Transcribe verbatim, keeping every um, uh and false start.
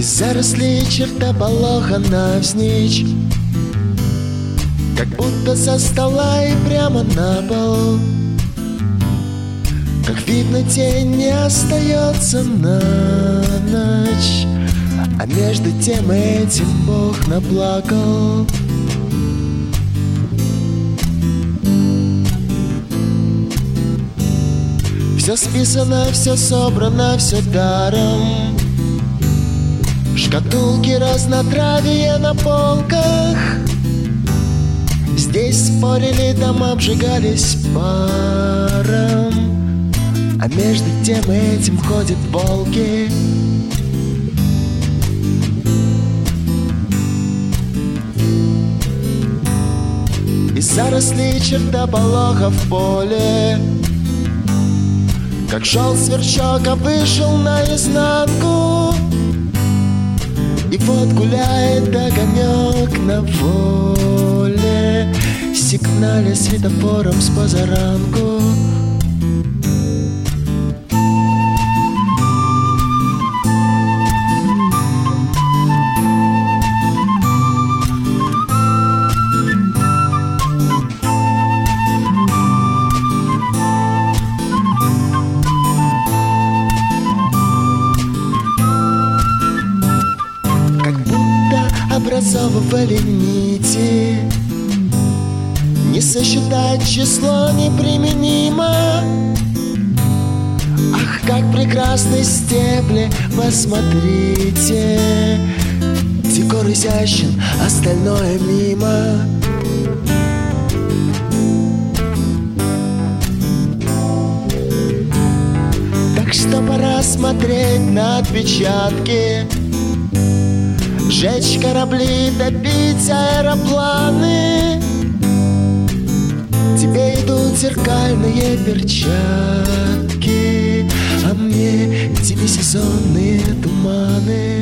Из зарослей чертополоха навзничь, как будто со стола и прямо на пол. Как видно, тень не остается на ночь, а между тем этим Бог наплакал. Все списано, все собрано, все даром. Шкатулки разнотравия на полках. Здесь спорили, дома обжигались паром, а между тем этим ходят волки. Из зарослей чертополоха в поле, как шел сверчок, а вышел наизнанку. И вот гуляет огонек на воле, сигналя светофором с позаранку. Образовывали нити, не сосчитать число неприменимо. Ах, как прекрасны стебли, посмотрите. Декор изящен, остальное мимо. Так что пора смотреть на отпечатки, сжечь корабли, добить аэропланы. Тебе идут зеркальные перчатки, а мне демисезонные туманы.